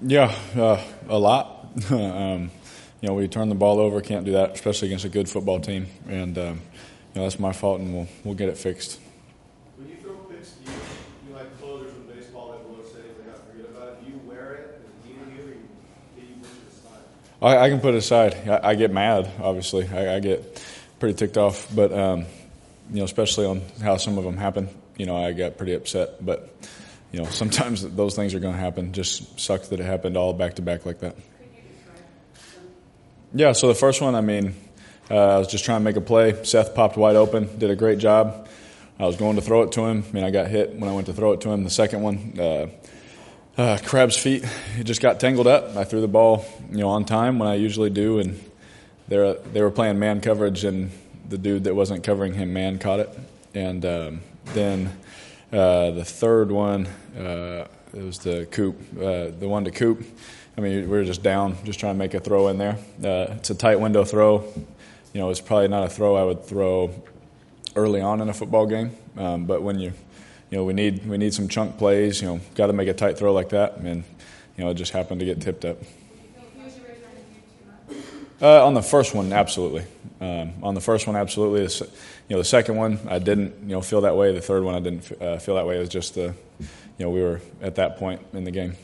Yeah, a lot. We turn the ball over, can't do that, especially against a good football team. And that's my fault, and we'll get it fixed. When you throw picks, do you like closers in baseball that will say they got to forget about it? Do you wear it? Is it needing you, or do you push it aside? I can put it aside. I get mad, obviously. I get pretty ticked off, but especially on how some of them happen. I got pretty upset, but. Sometimes those things are going to happen. Just sucks that it happened all back-to-back like that. Yeah, so the first one, I was just trying to make a play. Seth popped wide open, did a great job. I was going to throw it to him. I got hit when I went to throw it to him. The second one, Crab's feet, it just got tangled up. I threw the ball, on time when I usually do, and they were playing man coverage, and the dude that wasn't covering him man caught it. And then the third one, it was the Coop, the one to Coop. We were just down, just trying to make a throw in there. It's a tight window throw. It's probably not a throw I would throw early on in a football game. But when we need some chunk plays. Got to make a tight throw like that, and it just happened to get tipped up. On the first one, absolutely. The second one, I didn't, feel that way. The third one, I didn't feel that way. It was just we were at that point in the game.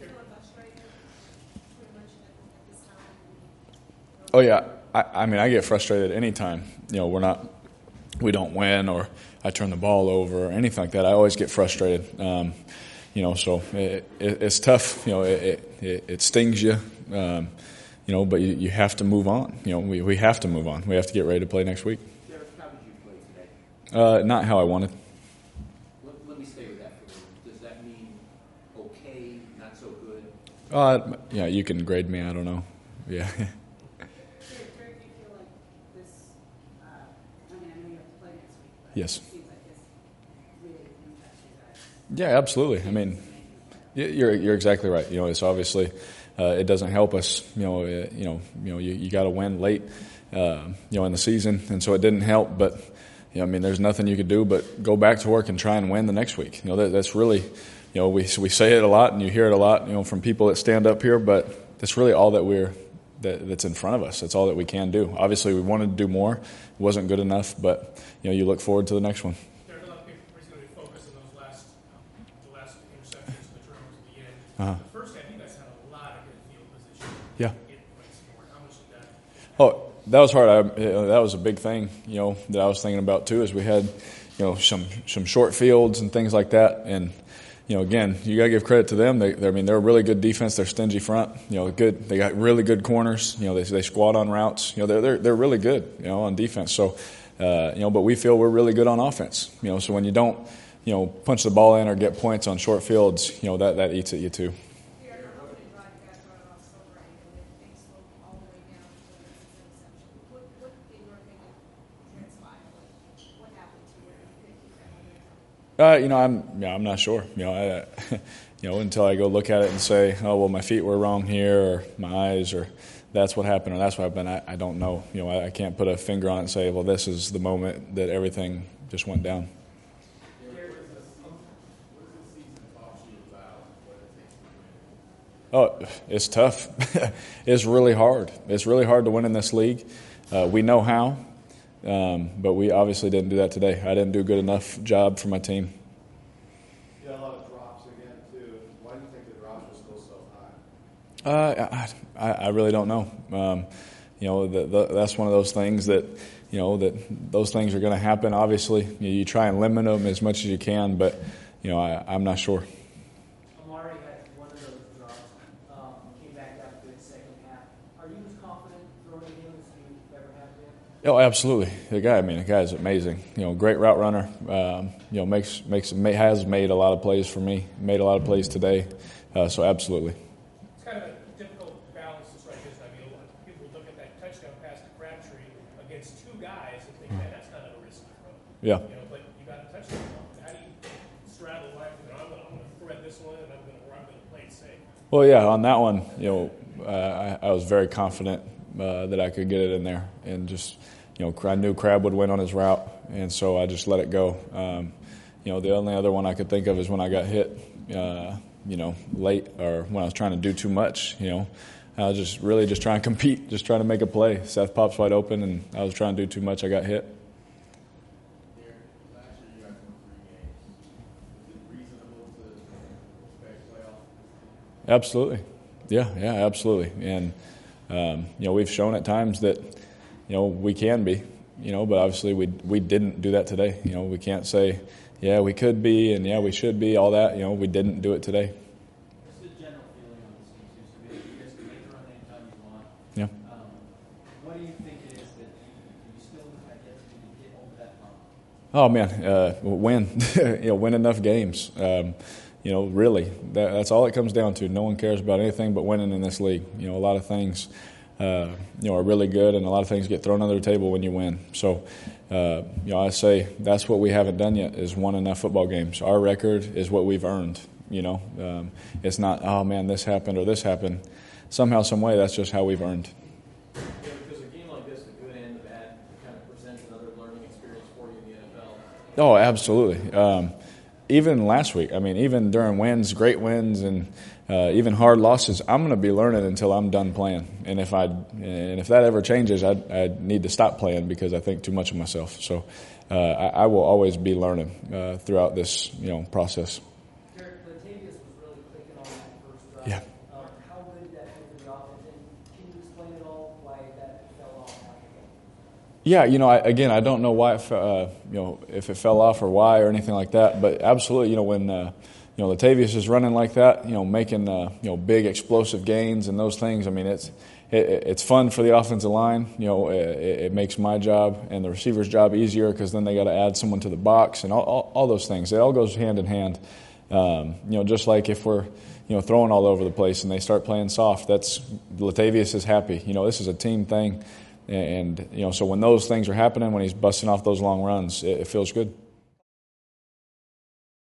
Oh yeah, I get frustrated anytime. We don't win, or I turn the ball over, or anything like that. I always get frustrated. So it's tough. It stings you. But you have to move on. We have to move on. We have to get ready to play next week. Derek, how did you play today? Not how I wanted. Let me stay with that for a minute. Does that mean okay, not so good? Yeah, you can grade me. I don't know. Yeah. Derek, do you feel like this, I know you have to play next week, but Yes. it seems like this really impacts you guys. Yeah, absolutely. You're exactly right. It's obviously it doesn't help us. You got to win late, in the season, and so it didn't help. But there's nothing you could do but go back to work and try and win the next week. That's really, we say it a lot, and you hear it a lot, from people that stand up here. But that's really all that's in front of us. That's all that we can do. Obviously, we wanted to do more. It wasn't good enough, but you look forward to the next one. There's a lot of people who are going to be focused on those last interceptions, the turnovers at the end. Uh-huh. The first half, you guys had a lot of good field position. Yeah. How much did that? Oh, that was hard. That was a big thing, that I was thinking about too. Is we had, some short fields and things like that, and again, you got to give credit to them. They're a really good defense. They're stingy front. Good. They got really good corners. They squat on routes. They're really good. On defense. So, but we feel we're really good on offense. So when you don't, punch the ball in or get points on short fields, that eats at you too. I'm not sure. Until I go look at it and say, oh well, my feet were wrong here, or my eyes, or that's what happened, or that's what happened. I don't know. I can't put a finger on it and say, well, this is the moment that everything just went down. Oh, it's tough. It's really hard. It's really hard to win in this league. We know how. But we obviously didn't do that today. I didn't do a good enough job for my team. You got a lot of drops again, too. Why do you think the drops are still so high? I really don't know. That's one of those things that, that those things are going to happen. Obviously, you try and limit them as much as you can, but, I'm not sure. Amari had one of those drops, came back after the second half. Are you as confident throwing him as you've ever have been? Oh, absolutely. The guy is amazing. Great route runner. Has made a lot of plays for me. Made a lot of plays today. So absolutely. It's kind of a difficult balance to strike this. People look at that touchdown pass to Crabtree against two guys and think, man, that's kind of a risky throw. Yeah. But you got a touchdown. How do you straddle life? I'm going to thread this one, and I'm going to play it safe. Well, yeah, on that one, I was very confident that I could get it in there, and just, I knew Crab would win on his route, and so I just let it go. The only other one I could think of is when I got hit, late or when I was trying to do too much. I was just really just trying to compete, just trying to make a play. Seth pops wide open, and I was trying to do too much. I got hit. Last year you guys won 3 games. Is it reasonable to expect playoffs? Absolutely. Yeah, absolutely. And, we've shown at times that, we can be, but obviously we didn't do that today. We can't say, yeah, we could be and, yeah, we should be, all that. We didn't do it today. What's the general feeling on this team? So you guys can make the run anytime you want. Yeah. What do you think it is that you still have yet to get over that hump? Oh, man, win enough games. Really, that's all it comes down to. No one cares about anything but winning in this league. A lot of things, are really good, and a lot of things get thrown under the table when you win. So, I say that's what we haven't done yet is won enough football games. Our record is what we've earned. It's not, oh, man, this happened or this happened. Somehow, some way, that's just how we've earned. Yeah, because a game like this, the good and the bad, kind of presents another learning experience for you in the NFL. Oh, absolutely. Even last week, even during wins, great wins, and even hard losses, I'm going to be learning until I'm done playing. And if that ever changes, I need to stop playing because I think too much of myself. So I will always be learning throughout this process. Derek, Latavius was really clicking on that first drive. Yeah. How good that did for the offense, and can you explain at all why that fell off after that? Yeah, I don't know why, if it fell off or why or anything like that. But absolutely, when Latavius is running like that, making big explosive gains and those things. It's fun for the offensive line. It makes my job and the receiver's job easier because then they got to add someone to the box and all those things. It all goes hand in hand. Just like if we're throwing all over the place and they start playing soft, that's Latavius is happy. This is a team thing. And, so when those things are happening, when he's busting off those long runs, it feels good.